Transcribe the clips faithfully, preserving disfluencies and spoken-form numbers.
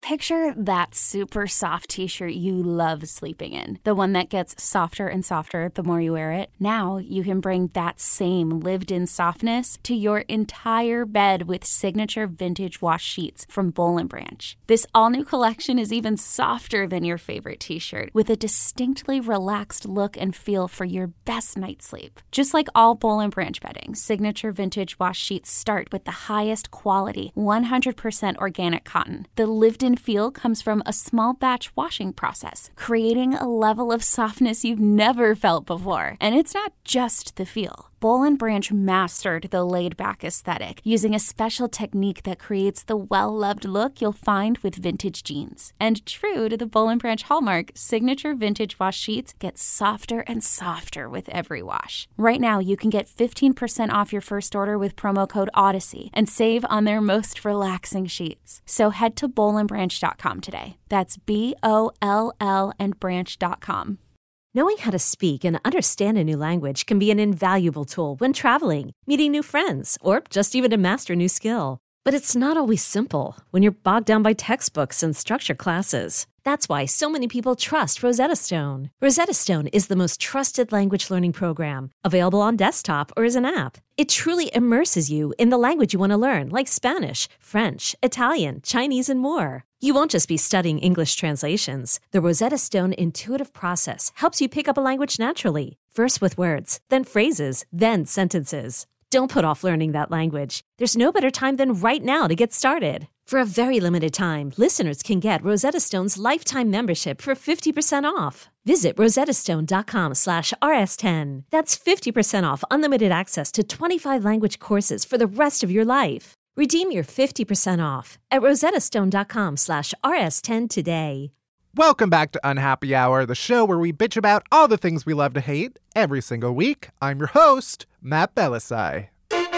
Picture that super soft t-shirt you love sleeping in. The one that gets softer and softer the more you wear it. Now you can bring that same lived-in softness to your entire bed with signature vintage wash sheets from Boll and Branch. This all-new collection is even softer than your favorite t-shirt, with a distinctly relaxed look and feel for your best night's sleep. Just like all Boll and Branch bedding, signature vintage wash sheets start with the highest quality, one hundred percent organic cotton. The lived-in feel comes from a small batch washing process, creating a level of softness you've never felt before. And it's not just the feel. Boll and Branch mastered the laid-back aesthetic using a special technique that creates the well-loved look you'll find with vintage jeans. And true to the Boll and Branch hallmark, signature vintage wash sheets get softer and softer with every wash. Right now, you can get fifteen percent off your first order with promo code Odyssey and save on their most relaxing sheets. So head to boll and branch dot com today. That's B O L L and branch dot com. Knowing how to speak and understand a new language can be an invaluable tool when traveling, meeting new friends, or just even to master a new skill. But it's not always simple when you're bogged down by textbooks and structure classes. That's why so many people trust Rosetta Stone. Rosetta Stone is the most trusted language learning program, available on desktop or as an app. It truly immerses you in the language you want to learn, like Spanish, French, Italian, Chinese, and more. You won't just be studying English translations. The Rosetta Stone intuitive process helps you pick up a language naturally, first with words, then phrases, then sentences. Don't put off learning that language. There's no better time than right now to get started. For a very limited time, listeners can get Rosetta Stone's lifetime membership for fifty percent off. Visit rosettastone.com slash rs10. That's fifty percent off unlimited access to twenty-five language courses for the rest of your life. Redeem your fifty percent off at rosettastone.com slash rs10 today. Welcome back to Unhappy Hour, the show where we bitch about all the things we love to hate every single week. I'm your host, Matt Belisai.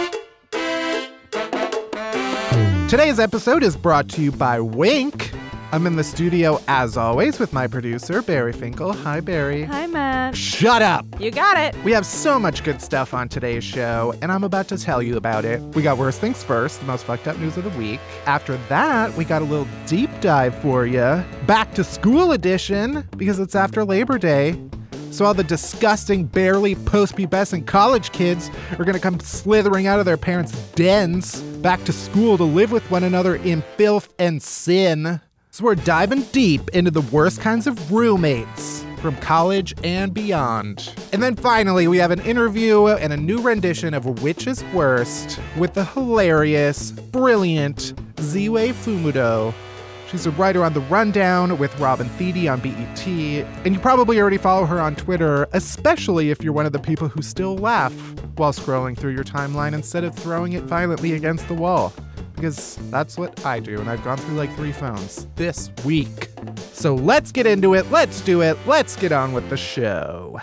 Today's episode is brought to you by Wink. I'm in the studio, as always, with my producer, Barry Finkel. Hi, Barry. Hi, Matt. Shut up! You got it. We have so much good stuff on today's show, and I'm about to tell you about it. We got Worst Things First, the most fucked up news of the week. After that, we got a little deep dive for you. Back to School edition, because it's after Labor Day. So all the disgusting, barely post-pubescent college kids are going to come slithering out of their parents' dens back to school to live with one another in filth and sin. So we're diving deep into the worst kinds of roommates from college and beyond. And then finally, we have an interview and a new rendition of Which is Worst with the hilarious, brilliant Ziwe Fumudo. She's a writer on The Rundown with Robin Thede on B E T, and you probably already follow her on Twitter, especially if you're one of the people who still laugh while scrolling through your timeline instead of throwing it violently against the wall. Because that's what I do, and I've gone through like three phones this week. So let's get into it, let's do it, let's get on with the show.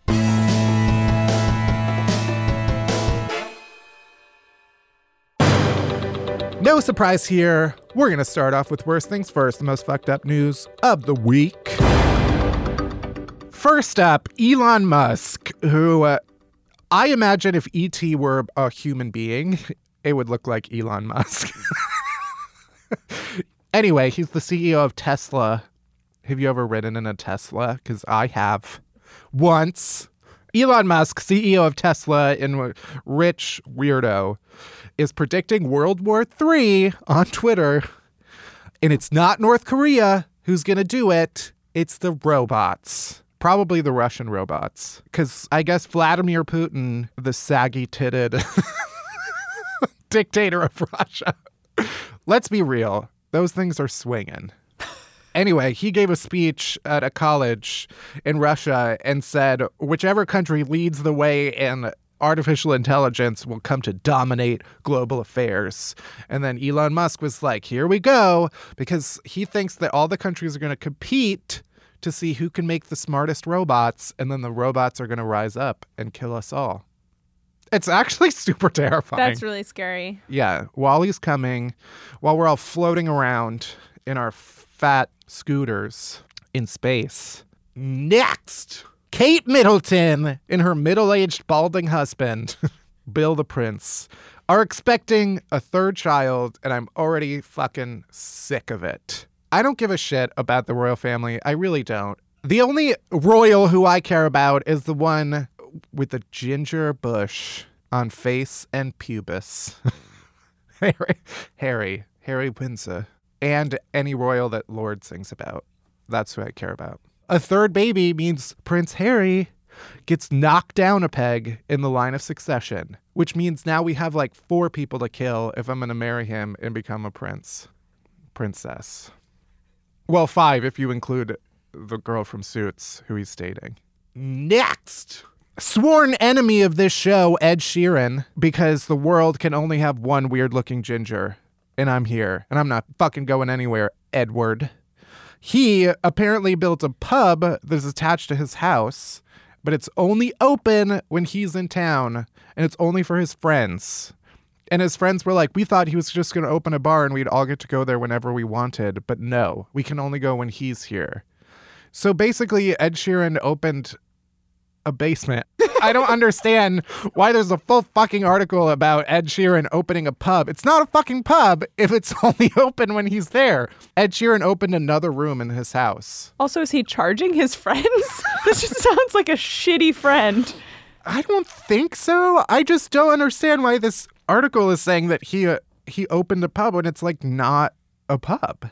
No surprise here. We're going to start off with Worst Things First, the most fucked up news of the week. First up, Elon Musk, who uh, I imagine if E T were a human being, it would look like Elon Musk. Anyway, he's the C E O of Tesla. Have you ever ridden in a Tesla? Because I have. Once. Elon Musk, C E O of Tesla and rich weirdo, is predicting World War Three on Twitter. And it's not North Korea who's going to do it. It's the robots. Probably the Russian robots. Because I guess Vladimir Putin, the saggy-titted dictator of Russia. Let's be real. Those things are swinging. Anyway, he gave a speech at a college in Russia and said, whichever country leads the way in artificial intelligence will come to dominate global affairs. And then Elon Musk was like, here we go, because he thinks that all the countries are going to compete to see who can make the smartest robots, and then the robots are going to rise up and kill us all. It's actually super terrifying. That's really scary. Yeah. Wall-E's coming while we're all floating around in our fat scooters in space. Next, Kate Middleton and her middle-aged balding husband, Bill the Prince, are expecting a third child, and I'm already fucking sick of it. I don't give a shit about the royal family. I really don't. The only royal who I care about is the one with the ginger bush on face and pubis. Harry, Harry, Harry Windsor. And any royal that Lorde sings about. That's who I care about. A third baby means Prince Harry gets knocked down a peg in the line of succession, which means now we have like four people to kill if I'm going to marry him and become a prince. Princess. Well, five if you include the girl from Suits who he's dating. Next! Sworn enemy of this show, Ed Sheeran, because the world can only have one weird-looking ginger. And I'm here. And I'm not fucking going anywhere, Edward. He apparently built a pub that's attached to his house, but it's only open when he's in town, and it's only for his friends. And his friends were like, we thought he was just going to open a bar and we'd all get to go there whenever we wanted, but no, we can only go when he's here. So basically, Ed Sheeran opened a basement. I don't understand why there's a full fucking article about Ed Sheeran opening a pub. It's not a fucking pub if it's only open when he's there. Ed Sheeran opened another room in his house. Also, is he charging his friends? This just sounds like a shitty friend. I don't think so. I just don't understand why this article is saying that he uh, he opened a pub when it's like not a pub.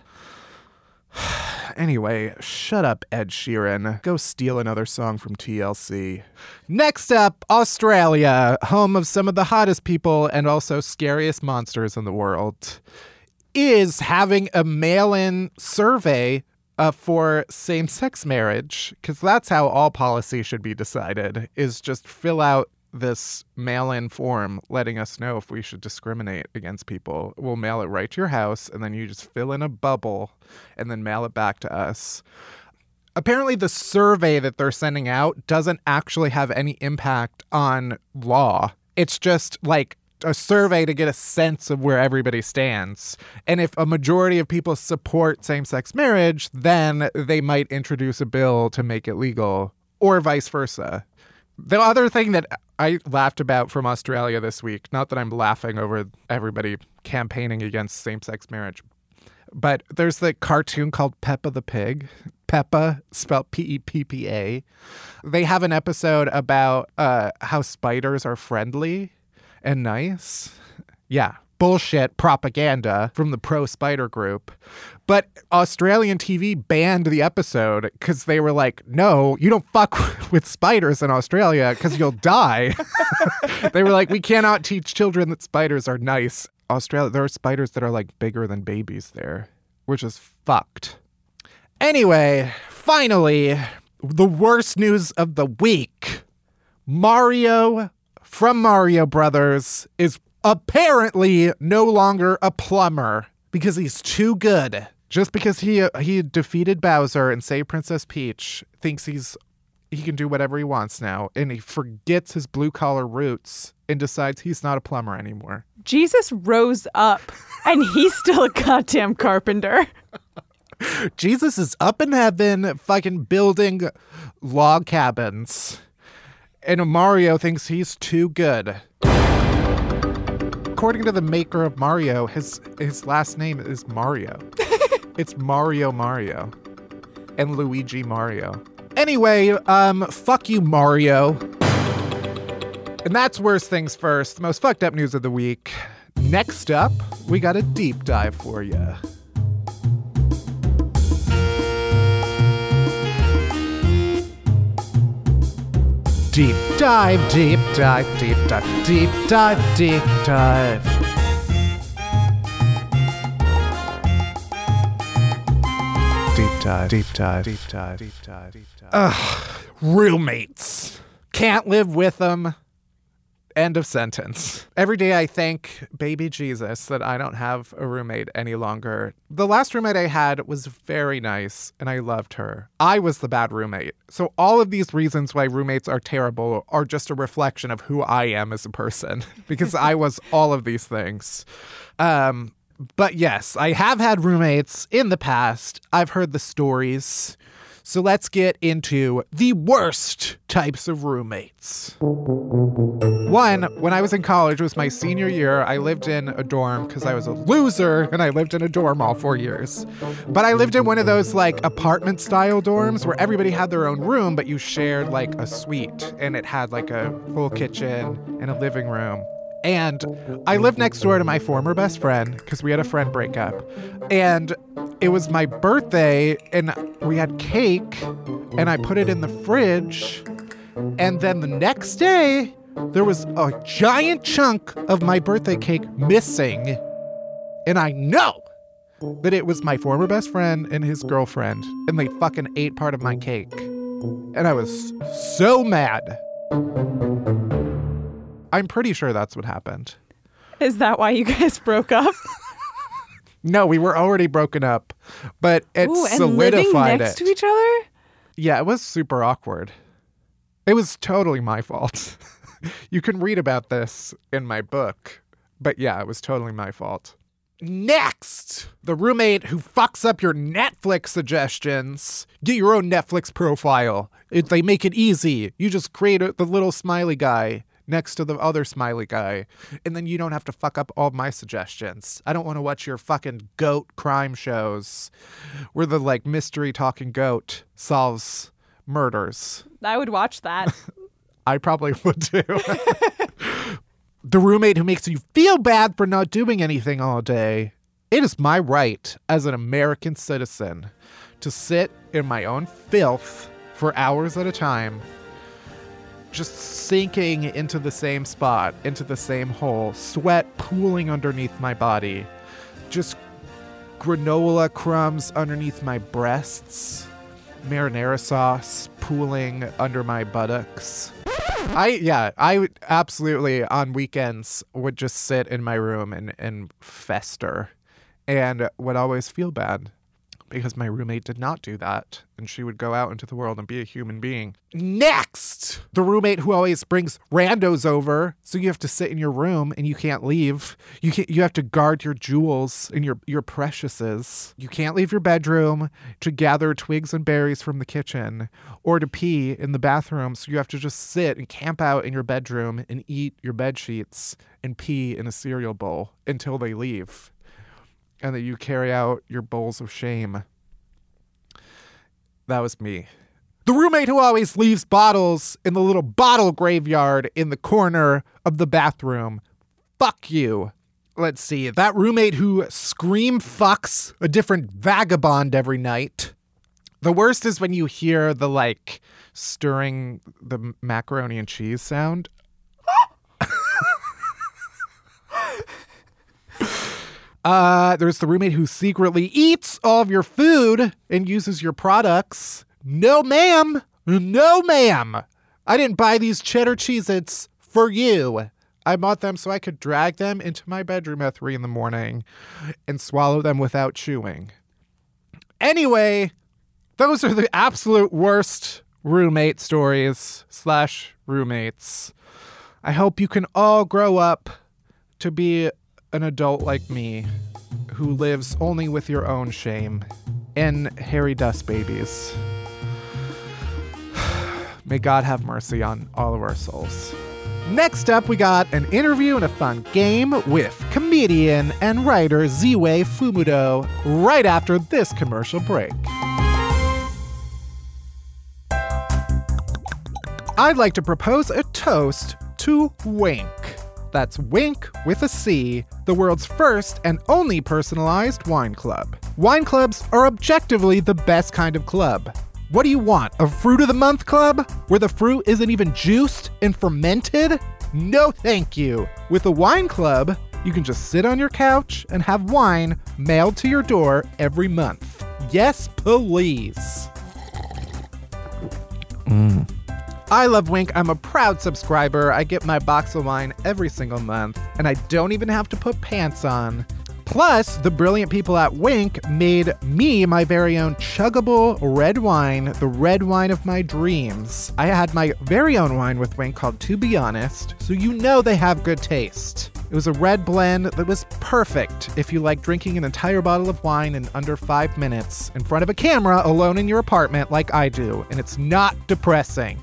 Anyway, shut up, Ed Sheeran. Go steal another song from T L C. Next up, Australia, home of some of the hottest people and also scariest monsters in the world, is having a mail-in survey uh, for same-sex marriage, because that's how all policy should be decided, is just fill out this mail-in form letting us know if we should discriminate against people. We'll mail it right to your house, and then you just fill in a bubble and then mail it back to us. Apparently, the survey that they're sending out doesn't actually have any impact on law. It's just like a survey to get a sense of where everybody stands. And if a majority of people support same-sex marriage, then they might introduce a bill to make it legal, or vice versa. The other thing that I laughed about from Australia this week, not that I'm laughing over everybody campaigning against same-sex marriage, but there's the cartoon called Peppa the Pig. Peppa, spelled P E P P A. They have an episode about uh, how spiders are friendly and nice. Yeah, bullshit propaganda from the pro-spider group. But Australian T V banned the episode because they were like, no, you don't fuck with spiders in Australia because you'll die. They were like, we cannot teach children that spiders are nice. Australia, there are spiders that are like bigger than babies there, which is fucked. Anyway, finally, the worst news of the week. Mario from Mario Brothers is apparently no longer a plumber because he's too good. Just because he uh, he defeated Bowser and saved Princess Peach, thinks he's he can do whatever he wants now, and he forgets his blue-collar roots and decides he's not a plumber anymore. Jesus rose up, and he's still a goddamn carpenter. Jesus is up in heaven fucking building log cabins, and Mario thinks he's too good. According to the maker of Mario, his his last name is Mario. It's Mario Mario and Luigi Mario. Anyway, um, fuck you, Mario. And that's Worst Things First, the most fucked up news of the week. Next up, we got a deep dive for you. Deep dive, deep dive, deep dive, deep dive, deep dive. Deep dive, deep dive, deep dive, deep dive, deep dive. Ugh, roommates. Can't live with them. End of sentence. Every day I thank baby Jesus that I don't have a roommate any longer. The last roommate I had was very nice and I loved her. I was the bad roommate. So all of these reasons why roommates are terrible are just a reflection of who I am as a person because I was all of these things. Um, but yes, I have had roommates in the past. I've heard the stories. So let's get into the worst types of roommates. One, when I was in college, it was my senior year. I lived in a dorm because I was a loser and I lived in a dorm all four years. But I lived in one of those like apartment style dorms where everybody had their own room, but you shared like a suite and it had like a full kitchen and a living room. And I lived next door to my former best friend because we had a friend breakup. And it was my birthday and we had cake and I put it in the fridge. And then the next day, there was a giant chunk of my birthday cake missing. And I know that it was my former best friend and his girlfriend. And they fucking ate part of my cake. And I was so mad. I'm pretty sure that's what happened. Is that why you guys broke up? No, we were already broken up, but it Ooh, and solidified living next it. to each other? Yeah, it was super awkward. It was totally my fault. You can read about this in my book, but yeah, it was totally my fault. Next, the roommate who fucks up your Netflix suggestions. Get your own Netflix profile. It, they make it easy. You just create a, the little smiley guy next to the other smiley guy, and then you don't have to fuck up all my suggestions. I don't want to watch your fucking goat crime shows where the like mystery talking goat solves murders. I would watch that. I probably would too. The roommate who makes you feel bad for not doing anything all day. It is my right as an American citizen to sit in my own filth for hours at a time, just sinking into the same spot, into the same hole, sweat pooling underneath my body, just granola crumbs underneath my breasts, marinara sauce pooling under my buttocks. I, yeah, I would absolutely on weekends would just sit in my room and, and fester and would always feel bad because my roommate did not do that, and she would go out into the world and be a human being. Next, the roommate who always brings randos over, so you have to sit in your room and you can't leave. You can't, you have to guard your jewels and your, your preciouses. You can't leave your bedroom to gather twigs and berries from the kitchen or to pee in the bathroom, so you have to just sit and camp out in your bedroom and eat your bed sheets and pee in a cereal bowl until they leave. And that you carry out your bowls of shame. That was me. The roommate who always leaves bottles in the little bottle graveyard in the corner of the bathroom. Fuck you. Let's see. That roommate who scream fucks a different vagabond every night. The worst is when you hear the, like, stirring the macaroni and cheese sound. Uh, there's the roommate who secretly eats all of your food and uses your products. No, ma'am. No, ma'am. I didn't buy these cheddar Cheez-Its for you. I bought them so I could drag them into my bedroom at three in the morning and swallow them without chewing. Anyway, those are the absolute worst roommate stories slash roommates. I hope you can all grow up to be an adult like me who lives only with your own shame and hairy dust babies. May God have mercy on all of our souls. Next up, we got an interview and a fun game with comedian and writer Ziwe Fumudo right after this commercial break. I'd like to propose a toast to Wink. That's Wink with a C, the world's first and only personalized wine club. Wine clubs are objectively the best kind of club. What do you want, a fruit of the month club? Where the fruit isn't even juiced and fermented? No thank you. With a wine club, you can just sit on your couch and have wine mailed to your door every month. Yes, please. Mm. I love Wink. I'm a proud subscriber. I get my box of wine every single month, and I don't even have to put pants on. Plus, the brilliant people at Winc made me my very own chuggable red wine, the red wine of my dreams. I had my very own wine with Winc called To Be Honest, so you know they have good taste. It was a red blend that was perfect if you like drinking an entire bottle of wine in under five minutes in front of a camera alone in your apartment like I do, and it's not depressing.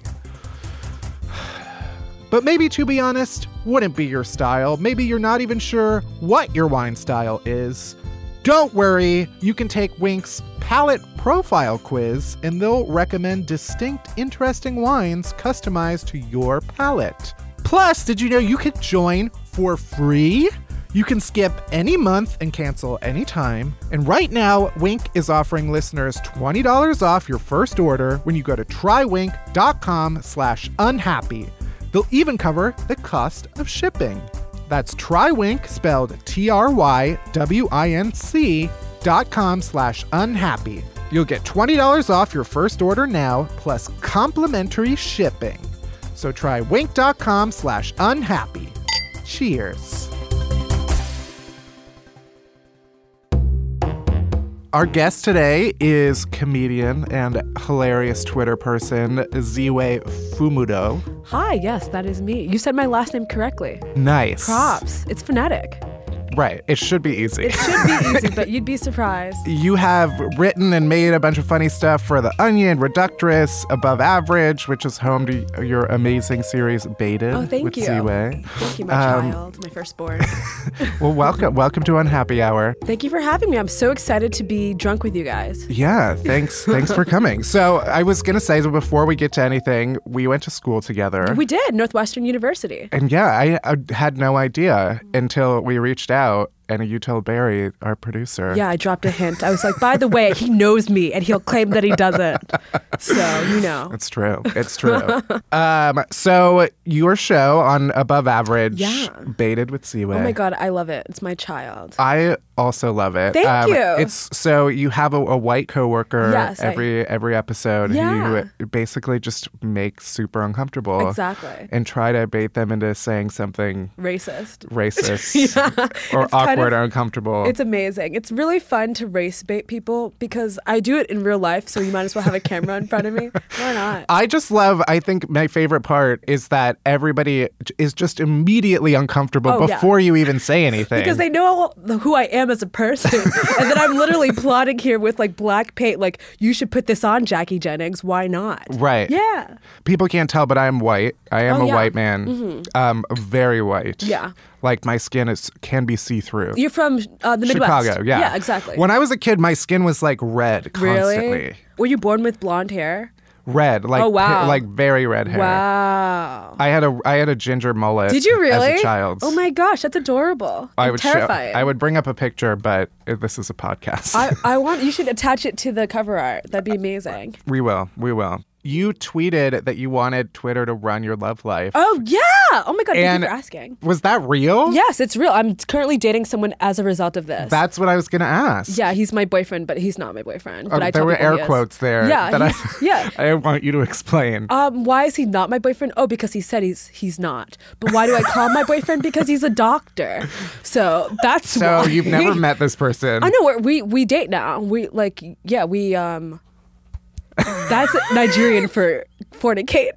But maybe, to be honest, wouldn't be your style. Maybe you're not even sure what your wine style is. Don't worry, you can take Winc's palate profile quiz and they'll recommend distinct, interesting wines customized to your palate. Plus, did you know you could join for free? You can skip any month and cancel anytime. And right now, Winc is offering listeners twenty dollars off your first order when you go to trywinc.com slash unhappy. They'll even cover the cost of shipping. That's Trywinc, spelled T R Y W I N C dot com slash unhappy. You'll get twenty dollars off your first order now, plus complimentary shipping. So try winc.com slash unhappy. Cheers. Our guest today is comedian and hilarious Twitter person, Ziwe Fumudo. Hi, yes, that is me. You said my last name correctly. Nice. Props. It's phonetic. Right. It should be easy. It should be easy, but you'd be surprised. You have written and made a bunch of funny stuff for The Onion, Reductress, Above Average, which is home to your amazing series, Baited. Oh, thank with you. Ziwe. Thank you, my Um, child, my firstborn. Well, welcome. Welcome to Unhappy Hour. Thank you for having me. I'm so excited to be drunk with you guys. Yeah, thanks. Thanks for coming. So I was going to say, so before we get to anything, we went to school together. We did, Northwestern University. And yeah, I, I had no idea until we reached out. And you told Barry, our producer. Yeah, I dropped a hint. I was like, by the way, he knows me and he'll claim that he doesn't. So, you know. It's true. It's true. um, so your show on Above Average, yeah. Baited with Ziwe. Oh my God, I love it. It's my child. I also love it. Thank um, you. It's so you have a, a white coworker yes, every I, every episode yeah. who basically just makes super uncomfortable. Exactly. And try to bait them into saying something racist. Racist. yeah. Or it's awkward kind of, or uncomfortable. It's amazing. It's really fun to race bait people because I do it in real life, so you might as well have a camera in front of me. Why not? I just love, I think my favorite part is that everybody is just immediately uncomfortable oh, before yeah. you even say anything. Because they know who I am as a person. And then I'm literally plotting here with like black paint, like, you should put this on, Jackie Jennings. Why not? Right. Yeah. People can't tell, but I am white. I am oh, a yeah. white man. Mm-hmm. Um, very white. Yeah. Like my skin is can be see-through. You're from uh, the Midwest. Chicago, yeah. Yeah, exactly. When I was a kid, my skin was like red constantly. Really? Were you born with blonde hair? Red, like oh, wow. like very red hair. Wow. I had a I had a ginger mullet. Did you really? As a child. Oh my gosh, that's adorable. I and would terrifying. Show, I would bring up a picture, but this is a podcast. I, I want you should attach it to the cover art. That'd be amazing. We will. We will. You tweeted that you wanted Twitter to run your love life. Oh, yeah. Oh, my God. Thank and you for asking. Was that real? Yes, it's real. I'm currently dating someone as a result of this. That's what I was going to ask. Yeah, he's my boyfriend, but he's not my boyfriend. But oh, I there tell were people air he is. quotes there. Yeah, that I, yeah. I want you to explain. Um, why is he not my boyfriend? Oh, because he said he's he's not. But why do I call him my boyfriend? Because he's a doctor. So that's so why. you've never met this person. I know. We're, we we date now. We like yeah. We um. That's Nigerian for fornicate.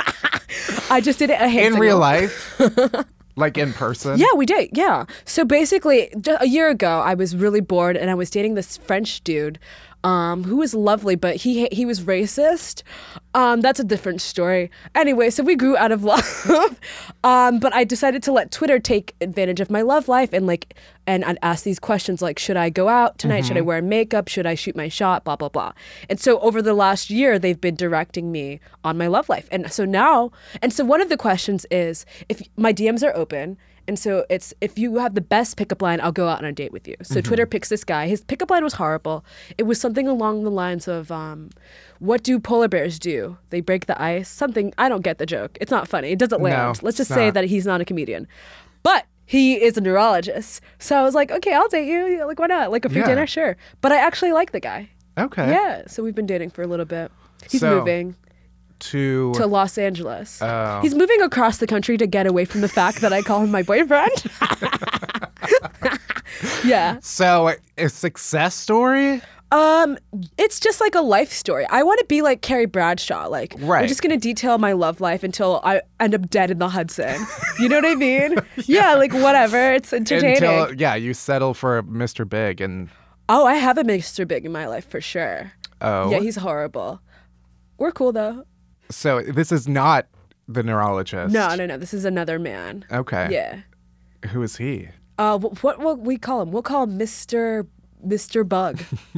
I just did it a hand in real life. Like in person? Yeah, we did. Yeah. So basically, a year ago, I was really bored and I was dating this French dude um, who was lovely, but he he was racist. Um, that's a different story. Anyway, so we grew out of love. um, but I decided to let Twitter take advantage of my love life and like, and I'd ask these questions like, should I go out tonight? Mm-hmm. Should I wear makeup? Should I shoot my shot? Blah, blah, blah. And so over the last year, they've been directing me on my love life. And so now, and so one of the questions is, if my D Ms are open, and so it's, if you have the best pickup line, I'll go out on a date with you. So mm-hmm. Twitter picks this guy. His pickup line was horrible. It was something along the lines of, um, what do polar bears do? They break the ice? Something, I don't get the joke. It's not funny. It doesn't land. No, Let's just not. say that he's not a comedian. But he is a neurologist. So I was like, okay, I'll date you. Like, why not? Like a free yeah. dinner? Sure. But I actually like the guy. Okay. Yeah. So we've been dating for a little bit. He's so, moving. To... to Los Angeles. Oh. He's moving across the country to get away from the fact that I call him my boyfriend. Yeah. So, a success story? Um, it's just like a life story. I want to be like Carrie Bradshaw. Like, Right. I'm just gonna detail my love life until I end up dead in the Hudson. You know what I mean? yeah. Like whatever. It's entertaining. Until, yeah, you settle for Mister Big and... Oh, I have a Mister Big in my life for sure. Oh. Yeah, he's horrible. We're cool though. So, this is not the neurologist. No, no, no. This is another man. Okay. Yeah. Who is he? Uh, wh- what what we call him? We'll call him Mister Mister Bug.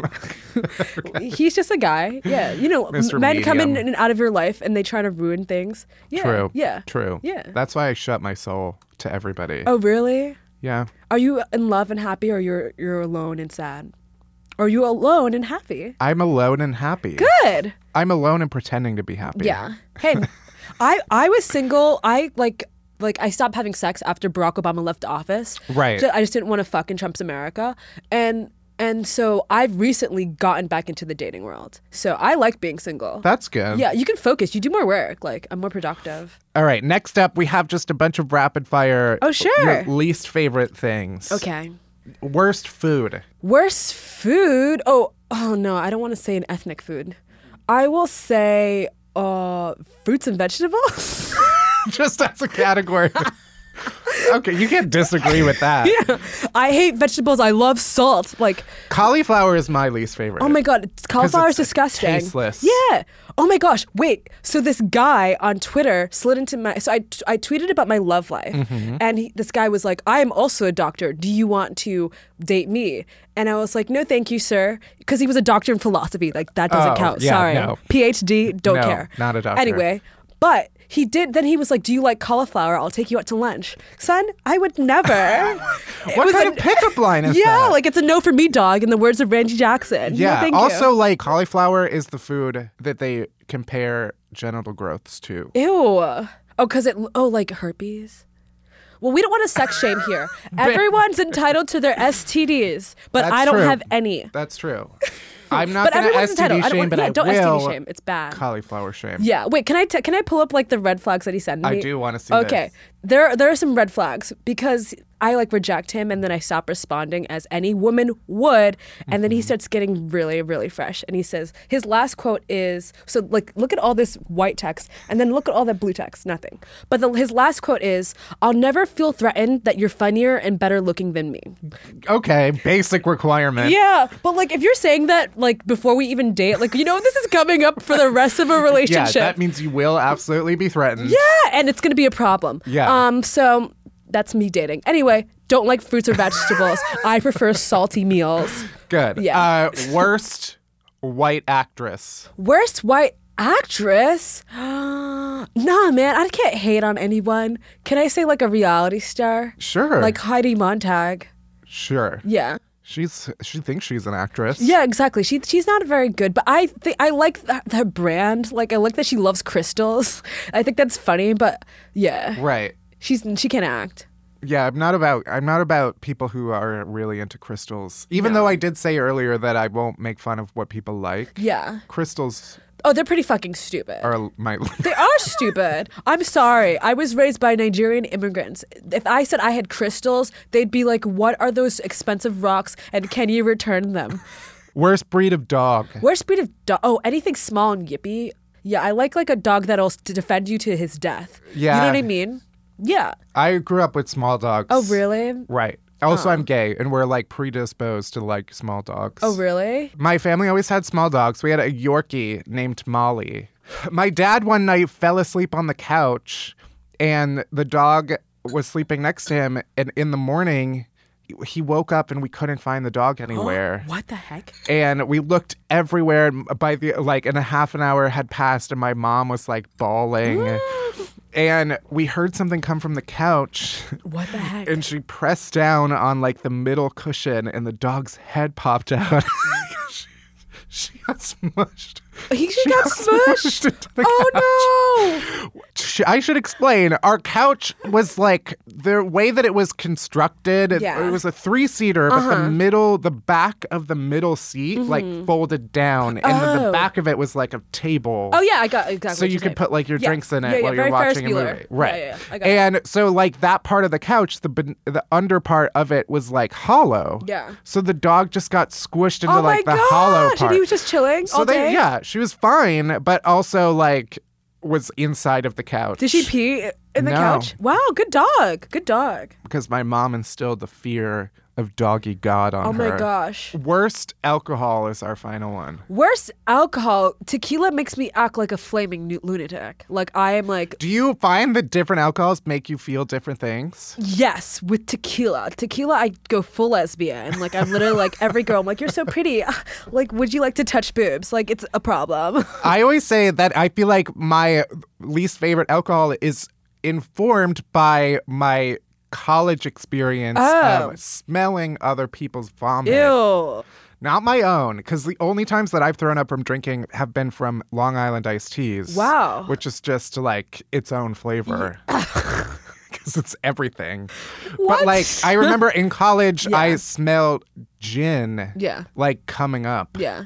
He's just a guy. Yeah, you know, Mister men come in Medium. and out of your life and they try to ruin things. Yeah, True. Yeah. True. Yeah. That's why I shut my soul to everybody. Oh, really? Yeah. Are you in love and happy, or you're you're alone and sad? Or are you alone and happy? I'm alone and happy. Good. I'm alone and pretending to be happy. Yeah. Hey, I I was single. I like. Like, I stopped having sex after Barack Obama left office. Right. So I just didn't want to fuck in Trump's America. And and so I've recently gotten back into the dating world. So I like being single. That's good. Yeah, you can focus. You do more work. Like, I'm more productive. All right. Next up, we have just a bunch of rapid fire. Oh, sure. Your least favorite things. Okay. Worst food. Worst food? Oh, oh no, I don't want to say an ethnic food. I will say uh, fruits and vegetables. Just as a category. Okay, you can't disagree with that. Yeah. I hate vegetables. I love salt. Like, Cauliflower is my least favorite. oh my God, cauliflower is it's disgusting. tasteless. Yeah. Oh my gosh. Wait. So this guy on Twitter slid into my. So I, I tweeted about my love life, Mm-hmm. and he, this guy was like, "I am also a doctor. Do you want to date me?" And I was like, "No, thank you, sir," because he was a doctor in philosophy. Like that doesn't Oh, count. yeah, Sorry. no. P H D. Don't No, care. not a doctor. Anyway, but. He did. Then he was like, "Do you like cauliflower? I'll take you out to lunch." Son, I would never. It What was kind a- of pickup line is yeah, that? like it's a no for me, dog. In the words of Randy Jackson. No, Yeah. thank you. Also, like cauliflower is the food that they compare genital growths to. Ew. Oh, because it, oh, like herpes? Well, we don't want to sex shame here. Everyone's entitled to their S T Ds, but That's I don't true. have any. That's true. I'm not But going to everyone's S T D entitled. I don't shame, want- but yeah, I don't will S T D shame. It's bad. cauliflower shame. Yeah. Wait, can I t- can I pull up like the red flags that he sent me? I do want to see Okay. this. There there are some red flags because I like reject him and then I stop responding as any woman would, and then he Mm-hmm. starts getting really really fresh and he says his last quote is so like look at all this white text and then look at all that blue text, nothing. But the, his last quote is, "I'll never feel threatened that you're funnier and better looking than me." Okay, basic requirement. Yeah, but like if you're saying that like before we even date, like you know this is coming up for the rest of a Yeah, relationship. that means you will absolutely be threatened. Yeah, and it's gonna be a problem. Yeah. Um. So that's me dating. Anyway, don't like fruits or vegetables. I prefer salty meals. Good. Yeah. Uh, worst white actress. Worst white actress? Nah, man, I can't hate on anyone. Can I say like a reality star? Sure. Like Heidi Montag. Sure. Yeah. She's she thinks she's an actress. Yeah, exactly. She she's not very good, but I think I like th- her brand. Like I like that she loves crystals. I think that's funny, but yeah, Right. she's she can act. Yeah, I'm not about I'm not about people who are really into crystals. Even though I did say earlier that I won't make fun of what people like. Yeah. Crystals Oh, they're pretty fucking stupid. are my They are stupid. I'm sorry. I was raised by Nigerian immigrants. If I said I had crystals, they'd be like, "What are those expensive rocks? And can you return them?" worst breed of dog. Worst breed of dog? Oh, anything small and yippy. Yeah, I like like a dog that'll s- defend you to his death. You Yeah. know what I mean? Yeah. I grew up with small dogs. Oh, really? Right. Also, I'm gay, and we're like predisposed to like small dogs. Oh, really? My family always had small dogs. We had a Yorkie named Molly. My dad one night fell asleep on the couch, and the dog was sleeping next to him. And in the morning, he woke up and we couldn't find the dog anywhere. What the heck? And we looked everywhere. And by the like, and a half an hour had passed, and my mom was like bawling. And we heard something come from the couch. What the heck? And she pressed down on like the middle cushion, and the dog's head popped out. she, she got smushed. He she got smushed. into the Oh no! couch. sh- I should explain. Our couch was like the way that it was constructed. It, Yeah. it was a three-seater, but Uh-huh. the middle, the back of the middle seat, like folded down, and then the Oh. back of it was like a table. Oh yeah, I got exactly. So what you you're could saying. put like your Yeah. drinks in it Yeah, yeah, while you're very Ferris watching a Bueller. movie, right? Yeah, yeah, yeah. I got it. And so like that part of the couch, the ben- the under part of it was like hollow. Yeah. So the dog just got squished into Oh like my the gosh! hollow part. And he was just chilling so all they, day. yeah, she was fine, but also like was inside of the couch. Did she pee in the No. couch? Wow, good dog. Good dog. Because my mom instilled the fear of doggy God on Oh her. my gosh. Worst alcohol is our final one. Worst alcohol. Tequila makes me act like a flaming nu- lunatic. Like I am like, Do you find that different alcohols make you feel different things? yes, with tequila. Tequila, I go full lesbian. Like I'm literally like every girl. I'm like, you're so pretty. Like, would you like to touch boobs? Like it's a problem. I always say that I feel like my least favorite alcohol is informed by my college experience Oh. of smelling other people's vomit. Ew. Not my own, because the only times that I've thrown up from drinking have been from Long Island iced teas. Wow. Which is just like its own flavor. Because it's everything. What? But like, I remember in college, Yeah. I smelled gin. Yeah. Like coming up. Yeah.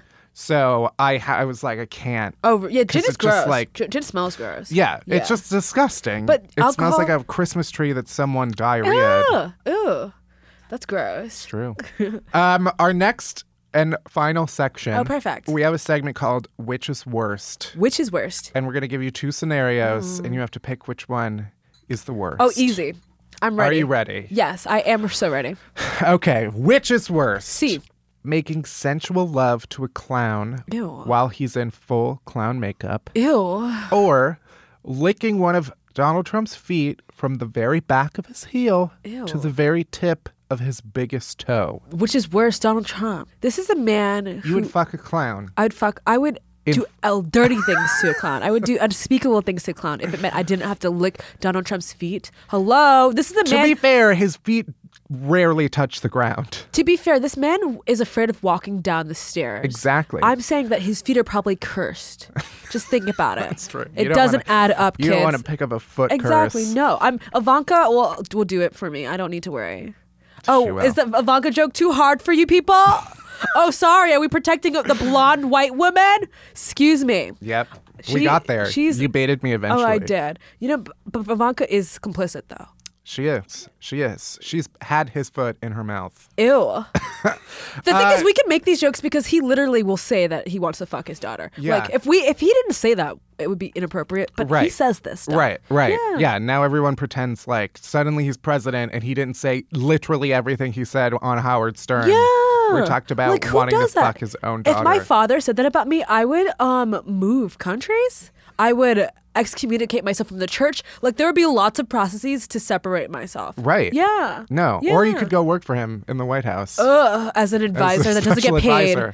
So I, ha- I was like, I can't. Oh yeah, gin 'Cause is it's just gross. like- Gin, gin smells gross. Yeah, Yeah. it's just disgusting. But it smells alcohol- like a Christmas tree that someone diarrheaed. Ew. Ew. That's gross. True. um, our next and final section. Oh, perfect. We have a segment called Which is Worst. Which is worst? And we're going to give you two scenarios, and you have to pick which one is the worst. Oh, easy. I'm ready. Are you ready? Yes, I am so ready. Okay, which is worse? C. Making sensual love to a clown Ew. while he's in full clown makeup, Ew. or licking one of Donald Trump's feet from the very back of his heel Ew. to the very tip of his biggest toe. Which is worse, Donald Trump? This is a man You who would fuck a clown. I'd fuck. I would In- do uh, dirty things to a clown. I would do unspeakable things to a clown if it meant I didn't have to lick Donald Trump's feet. Hello, this is a To man. be fair, his feet rarely touch the ground. To be fair, this man is afraid of walking down the stairs. Exactly. I'm saying that his feet are probably cursed. Just think about it. That's true. You It don't doesn't wanna- add up, You kids. don't want to pick up a foot Exactly. curse. No, I'm Ivanka. Will will do it for me. I don't need to worry. Oh, will. is the Ivanka joke too hard for you people? Oh, sorry. Are we protecting the blonde white woman? Excuse me. Yep. we She- got there. she's- You baited me eventually. Oh, I did. You know, b- but Ivanka is complicit though. She is. She is. She's had his foot in her mouth. Ew. The thing Uh, is, we can make these jokes because he literally will say that he wants to fuck his daughter. Yeah. Like if we if he didn't say that, it would be inappropriate. But he Right. says this stuff. Right, right. Yeah. Yeah. Now everyone pretends like suddenly he's president and he didn't say literally everything he said on Howard Stern. Yeah. We talked about Like, who wanting to does that? fuck his own daughter. If my father said that about me, I would um move countries. I would excommunicate myself from the church. Like there would be lots of processes to separate myself. Right. Yeah. No. Or you Yeah. could go work for him in the White House. Ugh, as an advisor that doesn't special get paid. advisor.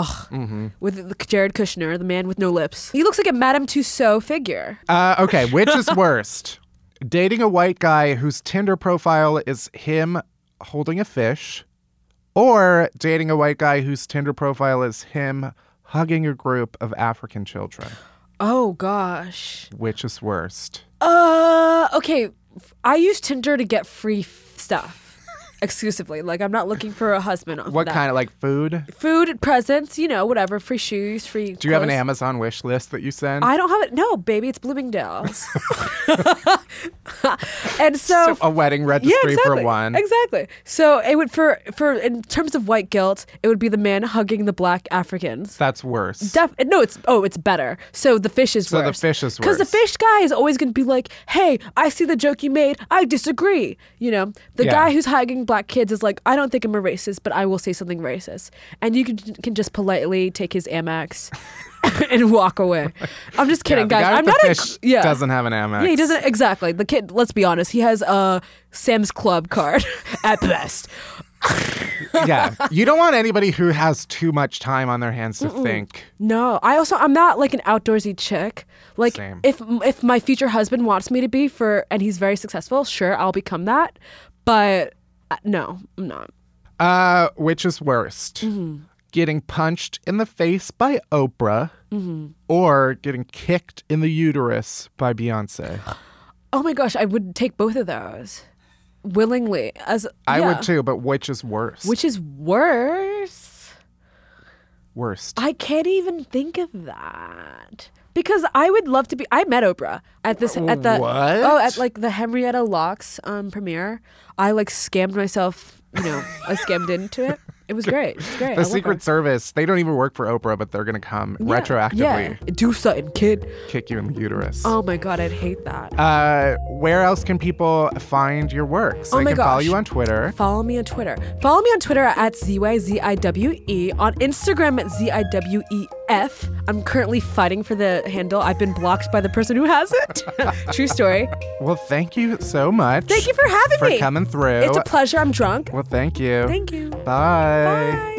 Ugh. With the- Jared Kushner, the man with no lips. He looks like a Madame Tussauds figure. Uh, okay, which is worst? Dating a white guy whose Tinder profile is him holding a fish, or dating a white guy whose Tinder profile is him hugging a group of African children? Oh gosh. Which is worst? Uh, okay. I use Tinder to get free f- stuff. Exclusively. Like I'm not looking for a husband. off What that. kind of like food? Food, presents, you know, whatever. Free shoes, free. Do you have an clothes. Amazon wish list that you send? I don't have it. No, baby, it's Bloomingdale's. and so, a wedding registry yeah, exactly, for one. Exactly. So it would for for in terms of white guilt, it would be the man hugging the black Africans. That's worse. Def- no, it's oh, it's better. So the fish is So the worse. fish is because the worse. fish guy is always going to be like, "Hey, I see the joke you made. I disagree." You know, the Yeah. guy who's hugging black kids is like, "I don't think I'm a racist, but I will say something racist," and you can can just politely take his Amex and walk away. I'm just Yeah, kidding, the guys. guy with I'm the not fish a yeah. doesn't have an Amex. Yeah, he doesn't exactly. The kid. Let's be honest. He has a Sam's Club card at best. Yeah. You don't want anybody who has too much time on their hands to think. No, I also I'm not like an outdoorsy chick. Like Same. if if my future husband wants me to be for and he's very successful, sure, I'll become that. But uh, no, I'm not. Uh, which is worst? Mm-hmm. getting punched in the face by Oprah, Mm-hmm. or getting kicked in the uterus by Beyonce? Oh my gosh, I would take both of those willingly. As I yeah. would too, but which is worse? Which is worse? Worst. I can't even think of that. Because I would love to be. I met Oprah at this at the What? oh at like the Henrietta Lacks um, premiere. I like scammed myself. You know, I scammed into it. It was great. It was great. I The love Secret her. Service, they don't even work for Oprah, but they're going to come Yeah, retroactively yeah. Do something, kid. kick you in the uterus. Oh my god, I'd hate that. Uh, where else can people find your work? So Oh they my can follow gosh. you on Twitter. Follow me on Twitter. Follow me on Twitter at Z Y Z I W E. On Instagram at Z I W E F. I'm currently fighting for the handle. I've been blocked by the person who has it. True story. Well, thank you so much. Thank you for having for me. coming through. It's a pleasure. I'm drunk. Well, thank you. Thank you. Bye. Bye.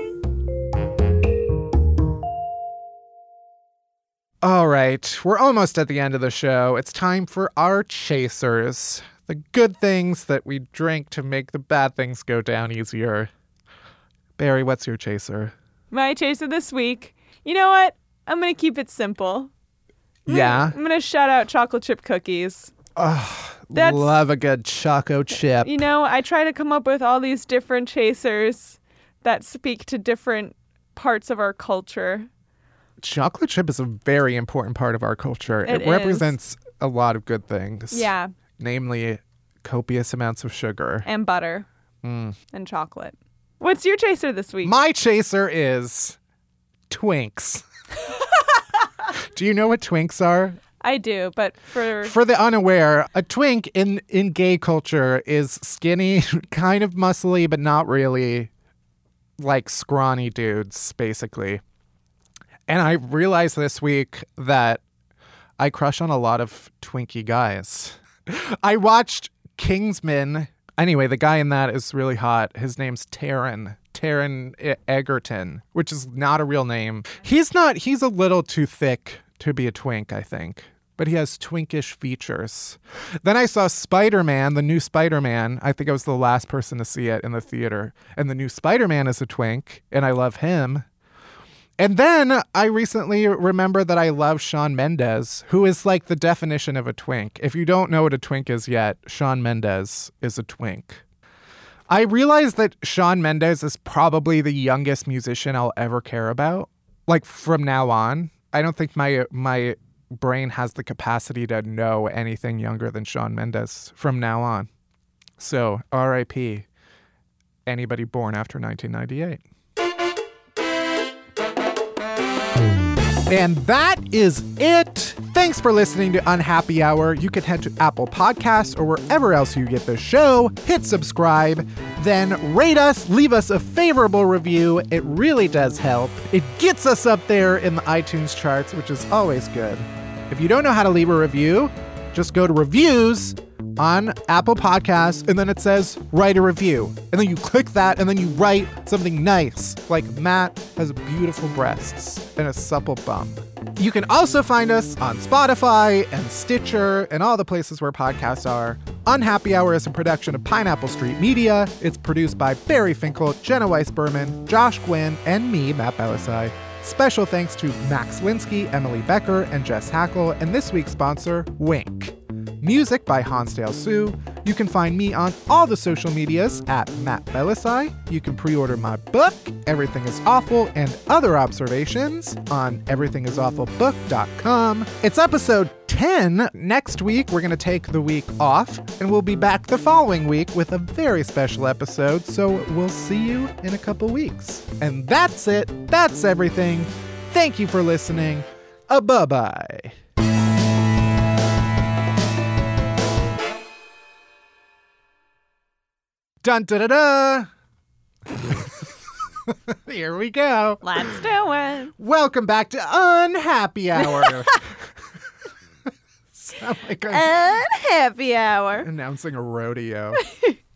All right, we're almost at the end of the show. It's time for our chasers. The good things that we drink to make the bad things go down easier. Barry, what's your chaser? My chaser this week. You know what? I'm going to keep it simple. Yeah? I'm going to shout out chocolate chip cookies. Oh, That's- love a good choco chip. You know, I try to come up with all these different chasers that speak to different parts of our culture. Chocolate chip is a very important part of our culture. It It, represents a lot of good things. Yeah, Namely, copious amounts of sugar. and butter Mm. and chocolate. What's your chaser this week? My chaser is Twinks. Do you know what Twinks are? I do, but for... For the unaware, a twink in, in gay culture is skinny, kind of muscly, but not really, like scrawny dudes, basically. And I realized this week that I crush on a lot of Twinkie guys. I watched Kingsman. Anyway, the guy in that is really hot. His name's Taron. Taron E- Egerton, which is not a real name. He's not, he's a little too thick to be a twink, I think. But he has twinkish features. Then I saw Spider-Man, the new Spider-Man. I think I was the last person to see it in the theater. And the new Spider-Man is a twink, and I love him. And then I recently remembered that I love Shawn Mendes, who is like the definition of a twink. If you don't know what a twink is yet, Shawn Mendes is a twink. I realized that Shawn Mendes is probably the youngest musician I'll ever care about. Like from now on, I don't think my my brain has the capacity to know anything younger than Shawn Mendes from now on. So R I P anybody born after nineteen ninety-eight. And that is it. Thanks for listening to Unhappy Hour. You can head to Apple Podcasts or wherever else you get the show. Hit subscribe, then rate us, leave us a favorable review. It really does help. It gets us up there in the iTunes charts, which is always good. If you don't know how to leave a review, just go to reviews on Apple Podcasts, and then it says, write a review. And then you click that, and then you write something nice, like Matt has beautiful breasts and a supple bump. You can also find us on Spotify and Stitcher and all the places where podcasts are. Unhappy Hour is a production of Pineapple Street Media. It's produced by Barry Finkel, Jenna Weiss-Berman, Josh Gwynn, and me, Matt Belisai. Special thanks to Max Linsky, Emily Becker, and Jess Hackle, and this week's sponsor, Wink. Music by Hansdale Sue. You can find me on all the social medias at Matt Belisai. You can pre-order my book, Everything is Awful and Other Observations, on everything is awful book dot com. It's episode ten. Next week, we're going to take the week off, and we'll be back the following week with a very special episode, so we'll see you in a couple weeks. And that's it. That's everything. Thank you for listening. Uh, bye-bye. Dun da da da! Here we go. Let's do it. Welcome back to Unhappy Hour. Sound like I'm Unhappy Hour. announcing a rodeo.